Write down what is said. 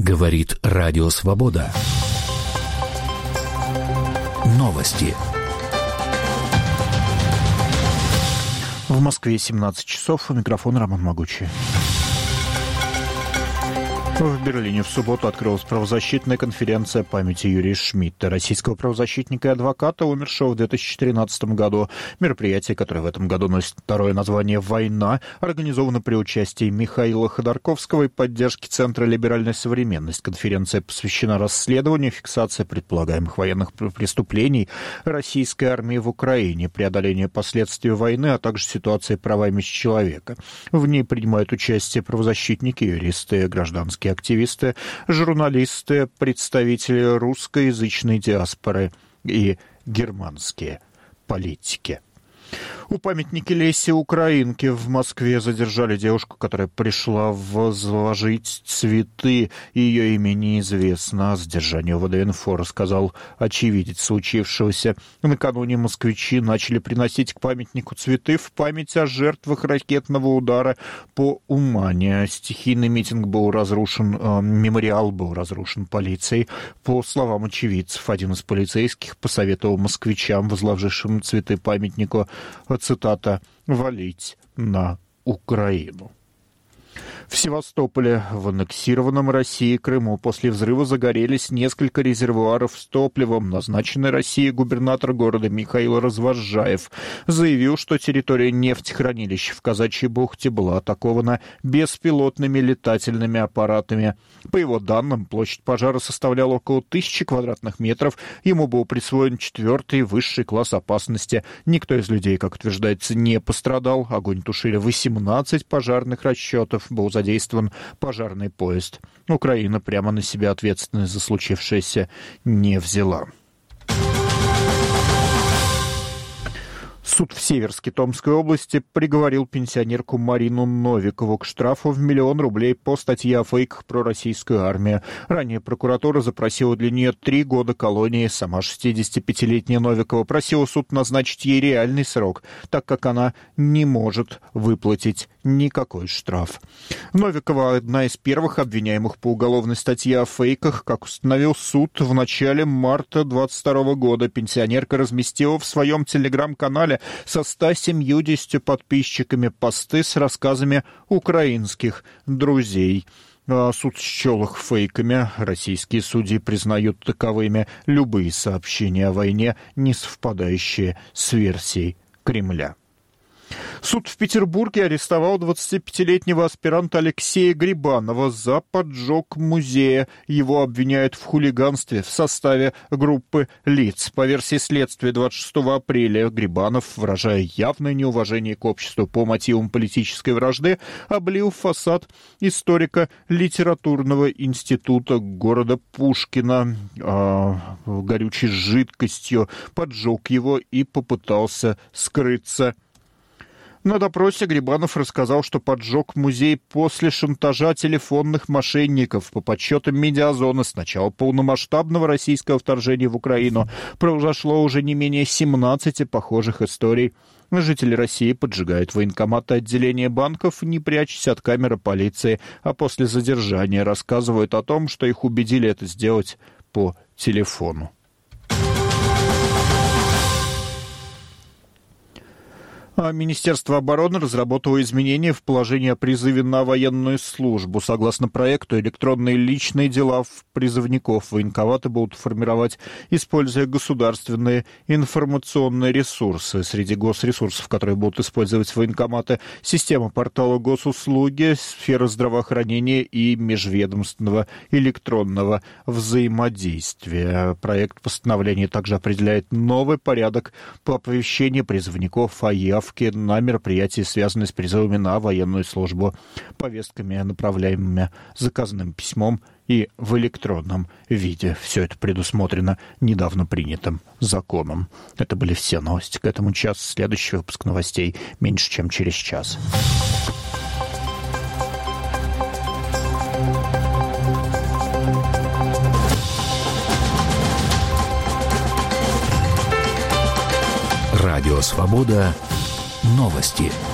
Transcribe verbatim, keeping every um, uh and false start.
Говорит Радио Свобода. Новости. В Москве семнадцать часов. У микрофона Роман Могучий. В Берлине в субботу открылась правозащитная конференция памяти Юрия Шмидта, российского правозащитника и адвоката, умершего в две тысячи тринадцатом году. Мероприятие, которое в этом году носит второе название «Война», организовано при участии Михаила Ходорковского и поддержки Центра «Либеральная современность». Конференция посвящена расследованию, фиксации предполагаемых военных преступлений российской армии в Украине, преодолению последствий войны, а также ситуации правами человека. В ней принимают участие правозащитники, юристы, гражданские активисты, журналисты, представители русскоязычной диаспоры и германские политики. У памятника Лесе Украинке в Москве задержали девушку, которая пришла возложить цветы. Ее имя неизвестно. О задержании ВД-инфо рассказал очевидец случившегося. Накануне москвичи начали приносить к памятнику цветы в память о жертвах ракетного удара по Умане. Стихийный митинг был разрушен, э, мемориал был разрушен полицией. По словам очевидцев, один из полицейских посоветовал москвичам, возложившим цветы памятнику, цитата, «валить на Украину». В Севастополе, в аннексированном Россией Крыму, после взрыва загорелись несколько резервуаров с топливом. Назначенный Россией губернатор города Михаил Развозжаев заявил, что территория нефтехранилища в Казачьей бухте была атакована беспилотными летательными аппаратами. По его данным, площадь пожара составляла около тысячи квадратных метров. Ему был присвоен четвертый высший класс опасности. Никто из людей, как утверждается, не пострадал. Огонь тушили восемнадцать пожарных расчетов. Был задействован пожарный поезд. Украина прямо на себя ответственность за случившееся не взяла. Суд в Северске Томской области приговорил пенсионерку Марину Новикову к штрафу в миллион рублей по статье о фейках про российскую армию. Ранее прокуратура запросила для нее три года колонии. Сама шестидесятипятилетняя Новикова просила суд назначить ей реальный срок, так как она не может выплатить никакой штраф. Новикова одна из первых обвиняемых по уголовной статье о фейках. Как установил суд, в начале марта двадцать второго года пенсионерка разместила в своем телеграм-канале со ста семьюдесятью подписчиками посты с рассказами украинских друзей. Суд счел их фейками. Российские судьи признают таковыми любые сообщения о войне, не совпадающие с версией Кремля. Суд в Петербурге арестовал двадцатипятилетнего аспиранта Алексея Грибанова за поджог музея. Его обвиняют в хулиганстве в составе группы лиц. По версии следствия, двадцать шестого апреля Грибанов, выражая явное неуважение к обществу по мотивам политической вражды, облил фасад историко-литературного института города Пушкина э, горючей жидкостью, поджег его и попытался скрыться. На допросе Грибанов рассказал, что поджег музей после шантажа телефонных мошенников. По подсчетам Медиазона, с начала полномасштабного российского вторжения в Украину произошло уже не менее семнадцати похожих историй. Жители России поджигают военкоматы отделения банков, не прячась от камеры полиции, а после задержания рассказывают о том, что их убедили это сделать по телефону. Министерство обороны разработало изменения в положении о призыве на военную службу. Согласно проекту, электронные личные дела призывников военкоматы будут формировать, используя государственные информационные ресурсы. Среди госресурсов, которые будут использовать военкоматы, система портала госуслуги, сфера здравоохранения и межведомственного электронного взаимодействия. Проект постановления также определяет новый порядок по оповещению призывников о явке на мероприятия, связанные с призывами на военную службу, повестками, направляемыми заказным письмом и в электронном виде. Все это предусмотрено недавно принятым законом. Это были все новости к этому часу. Следующий выпуск новостей меньше, чем через час. Радио «Свобода». Новости.